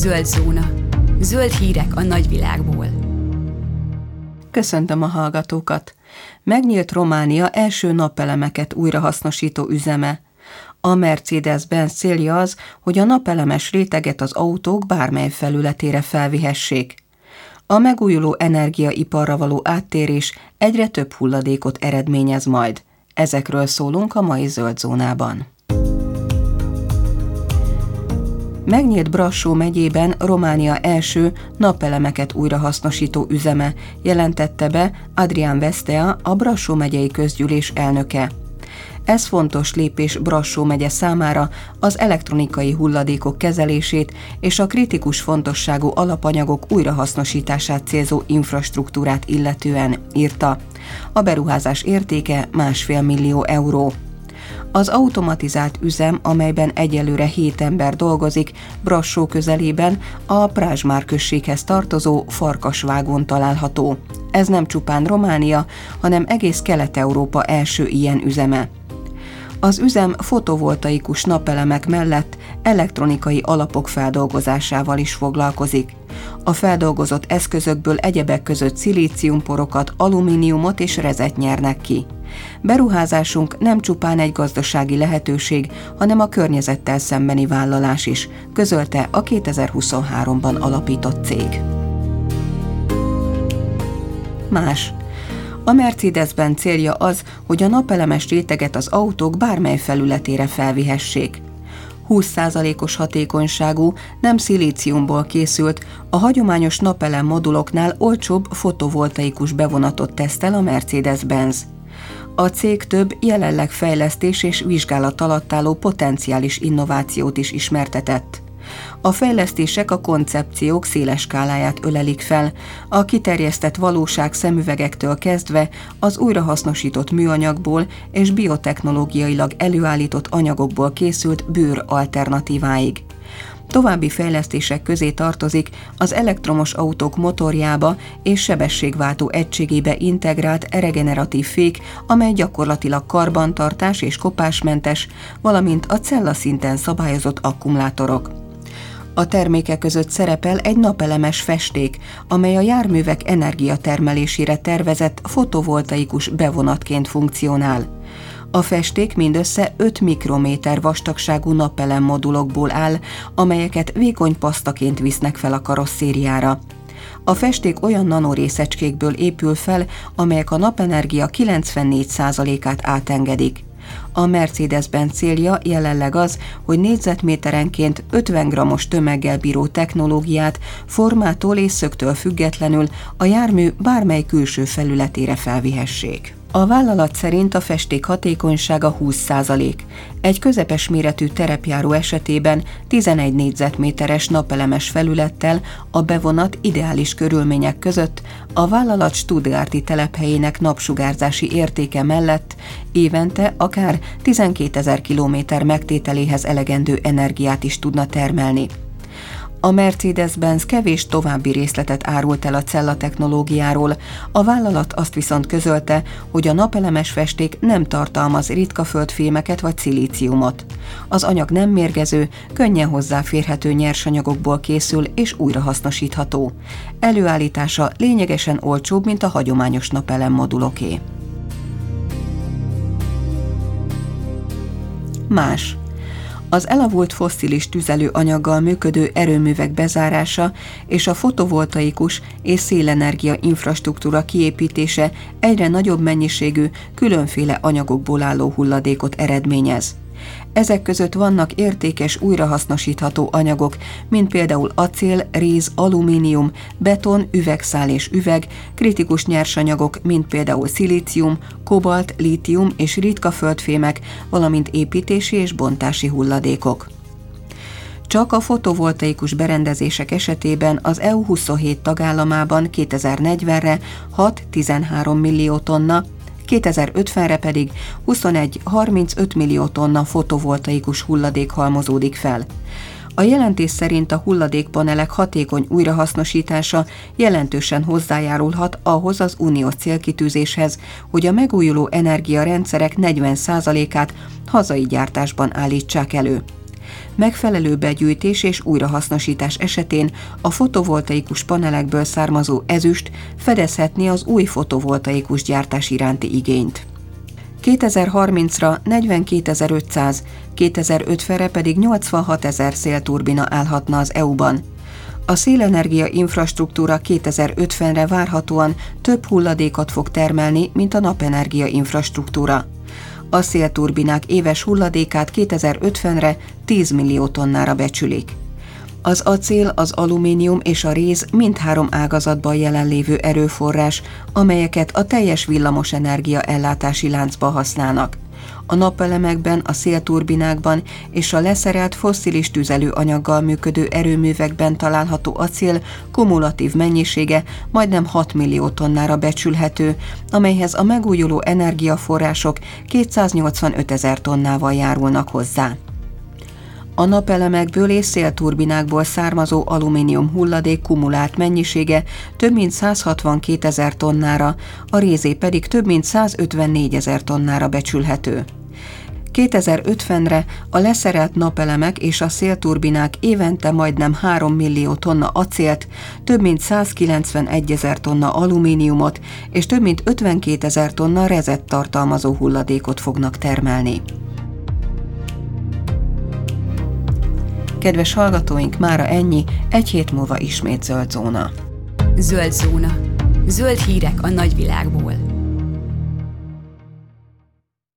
Zöld zóna. Zöld hírek a nagyvilágból. Köszöntöm a hallgatókat! Megnyílt Románia első napelemeket újrahasznosító üzeme. A Mercedes-Benz célja az, hogy a napelemes réteget az autók bármely felületére felvihessék. A megújuló energiaiparra való áttérés egyre több hulladékot eredményez majd. Ezekről szólunk a mai Zöld zónában. Megnyílt Brassó megyében Románia első napelemeket újrahasznosító üzeme, jelentette be Adrian Vestea, a Brassó megyei közgyűlés elnöke. Ez fontos lépés Brassó megye számára az elektronikai hulladékok kezelését és a kritikus fontosságú alapanyagok újrahasznosítását célzó infrastruktúrát illetően, írta. A beruházás értéke 1,5 millió euró. Az automatizált üzem, amelyben egyelőre 7 ember dolgozik, Brassó közelében a Prázsmár községhez tartozó Farkasvágon található. Ez nem csupán Románia, hanem egész Kelet-Európa első ilyen üzeme. Az üzem fotovoltaikus napelemek mellett elektronikai alapok feldolgozásával is foglalkozik. A feldolgozott eszközökből egyebek között szilíciumporokat, alumíniumot és rezet nyernek ki. Beruházásunk nem csupán egy gazdasági lehetőség, hanem a környezettel szembeni vállalás is, közölte a 2023-ban alapított cég. Más. A Mercedes-Benz célja az, hogy a napelemes réteget az autók bármely felületére felvihessék. 20%-os hatékonyságú, nem szilíciumból készült, a hagyományos napelem moduloknál olcsóbb fotovoltaikus bevonatot tesztel a Mercedes-Benz. A cég több jelenleg fejlesztés és vizsgálat alatt álló potenciális innovációt is ismertetett. A fejlesztések a koncepciók széles skáláját ölelik fel, a kiterjesztett valóság szemüvegektől kezdve az újrahasznosított műanyagból és biotechnológiailag előállított anyagokból készült bőr alternatíváig. További fejlesztések közé tartozik az elektromos autók motorjába és sebességváltó egységébe integrált regeneratív fék, amely gyakorlatilag karbantartás és kopásmentes, valamint a cellaszinten szabályozott akkumulátorok. A termékek között szerepel egy napelemes festék, amely a járművek energiatermelésére tervezett fotovoltaikus bevonatként funkcionál. A festék mindössze 5 mikrométer vastagságú napelem modulokból áll, amelyeket vékony pasztaként visznek fel a karosszériára. A festék olyan nanorészecskékből épül fel, amelyek a napenergia 94%-át átengedik. A Mercedes-Benz célja jelenleg az, hogy négyzetméterenként 50 g-os tömeggel bíró technológiát formától és szögtől függetlenül a jármű bármely külső felületére felvihessék. A vállalat szerint a festék hatékonysága 20%. Egy közepes méretű terepjáró esetében 11 négyzetméteres napelemes felülettel a bevonat ideális körülmények között a vállalat stuttgarti telephelyének napsugárzási értéke mellett évente akár 12 000 kilométer megtételéhez elegendő energiát is tudna termelni. A Mercedes-Benz kevés további részletet árult el a cella technológiáról, a vállalat azt viszont közölte, hogy a napelemes festék nem tartalmaz ritka földfémeket vagy szilíciumot. Az anyag nem mérgező, könnyen hozzáférhető nyersanyagokból készül és újrahasznosítható. Előállítása lényegesen olcsóbb, mint a hagyományos napelem moduloké. Más. Az elavult fosszilis tüzelőanyaggal működő erőművek bezárása és a fotovoltaikus és szélenergia infrastruktúra kiépítése egyre nagyobb mennyiségű, különféle anyagokból álló hulladékot eredményez. Ezek között vannak értékes, újrahasznosítható anyagok, mint például acél, réz, alumínium, beton, üvegszál és üveg, kritikus nyersanyagok, mint például szilícium, kobalt, lítium és ritka földfémek, valamint építési és bontási hulladékok. Csak a fotovoltaikus berendezések esetében az EU 27 tagállamában 2040-re 6-13 millió tonna, 2050-re pedig 21-35 millió tonna fotovoltaikus hulladék halmozódik fel. A jelentés szerint a hulladékpanelek hatékony újrahasznosítása jelentősen hozzájárulhat ahhoz az uniós célkitűzéshez, hogy a megújuló energiarendszerek 40%-át hazai gyártásban állítsák elő. Megfelelő begyűjtés és újrahasznosítás esetén a fotovoltaikus panelekből származó ezüst fedezhetné az új fotovoltaikus gyártás iránti igényt. 2030-ra 42.500, 2050-re pedig 86.000 szélturbina állhatna az EU-ban. A szélenergia infrastruktúra 2050-re várhatóan több hulladékot fog termelni, mint a napenergia infrastruktúra. A szélturbinák éves hulladékát 2050-re 10 millió tonnára becsülik. Az acél, az alumínium és a réz mindhárom ágazatban jelenlévő erőforrás, amelyeket a teljes villamosenergia ellátási láncba használnak. A napelemekben, a szélturbinákban és a leszerelt fosszilis tüzelőanyaggal működő erőművekben található acél kumulatív mennyisége majdnem 6 millió tonnára becsülhető, amelyhez a megújuló energiaforrások 285.000 tonnával járulnak hozzá. A napelemekből és szélturbinákból származó alumínium hulladék kumulált mennyisége több mint 162.000 tonnára, a rézé pedig több mint 154.000 tonnára becsülhető. 2050-re a leszerelt napelemek és a szélturbinák évente majdnem 3 millió tonna acélt, több mint 191.000 tonna alumíniumot és több mint 52.000 tonna rezet tartalmazó hulladékot fognak termelni. Kedves hallgatóink, mára ennyi, egy hét múlva ismét Zöld Zóna. Zöld Zóna. Zöld hírek a nagyvilágból.